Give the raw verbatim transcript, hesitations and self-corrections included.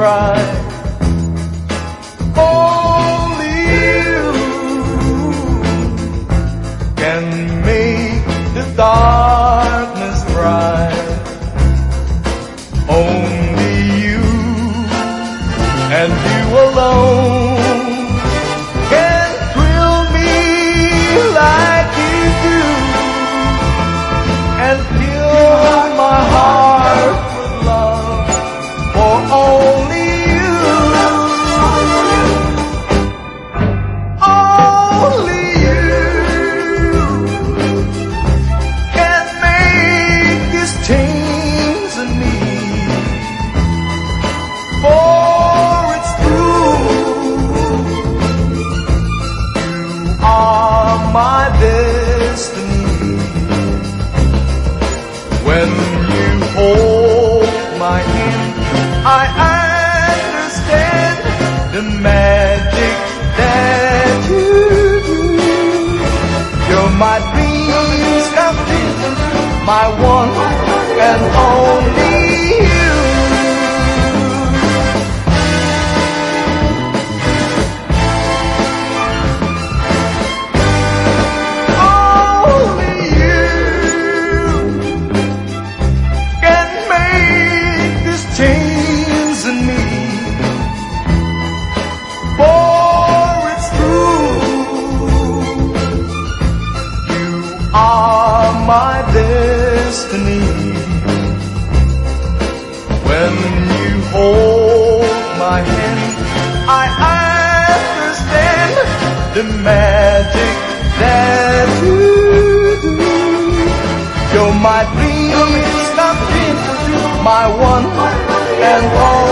bright. Only you can make the darkness bright. Only you and you alone can thrill me like you do and fill my heart with love for only you. Only you can make this change in me, for it's true. You are my destiny. When you hold my hand, I understand the magic that you do. You're my dreams come true, my one and only you. Only you can make this change in me, for it's true. You are my destiny. When you hold my hand, I understand the magic that you do. You're my dreams come true, my one and all.